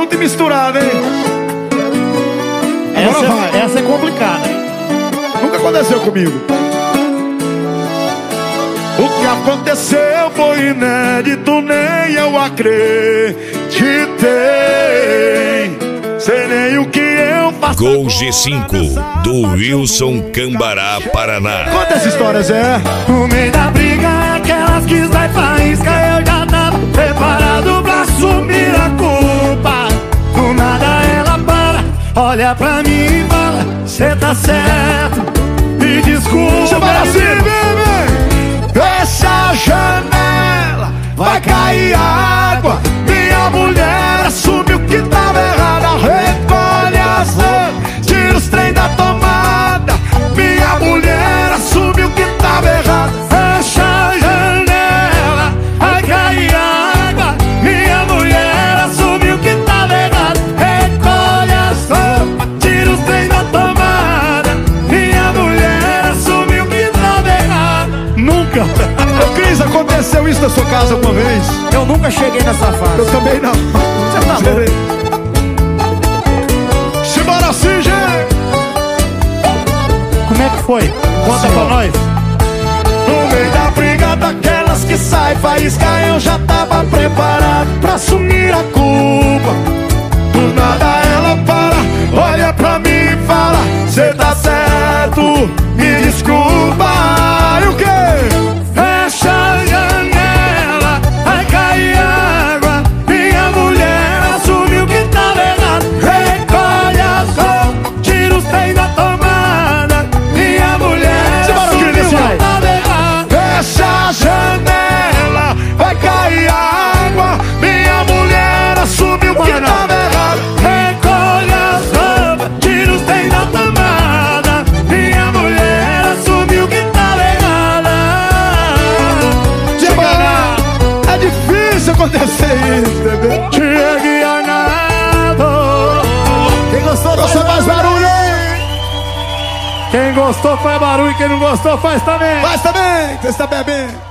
junto e misturado, hein? Agora vai. Essa é complicada, hein? Nunca aconteceu comigo. O que aconteceu foi inédito, nem eu acreditei. Sei nem o que eu faço. Gol G5 do Wilson Cambará, Paraná. Conta essa história, Zé. No meio da briga, aquelas que sai faísca, eu já tava preparado pra assumir a culpa. Do nada ela para, olha pra mim e fala: cê tá certo, me desculpa. Chama assim, bebê. Fecha a janela, vai cair água. Minha mulher assumiu que tava errada. Recolhe as roupas, tira os trem da tomada. Minha mulher assumiu que tava errada. Fecha a janela, vai cair água. Minha mulher assumiu que tava errado. Recolhe as roupas, tira os trem da tomada. Minha mulher assumiu que tava errado. Nunca. Ô Cris, aconteceu isso na sua casa uma vez? Eu nunca cheguei nessa fase. Eu também não. Você tá louco? Simbora assim, gente. Como é que foi? Conta pra nós. No meio da briga daquelas que sai faísca, eu já tava preparado pra assumir a culpa. Do nada ela para, olha pra mim e fala: cê tá certo, me desculpa. E o quê? Fecha a janela, vai cair água. Minha mulher assumiu que tava errado. Recolhe as roupas, tira os trem da tomada. Minha mulher assumiu que tava errado. Fecha a janela, vai cair água. Minha mulher assumiu que tava errado. Recolhe as roupas, tira os trem da tomada. Minha mulher assumiu que tava errada. É difícil acontecer isso, bebê. Chegue Arnaldo. Quem gostou Você faz barulho, hein? Quem gostou faz barulho, quem não gostou faz também. Faz também, você está bebendo.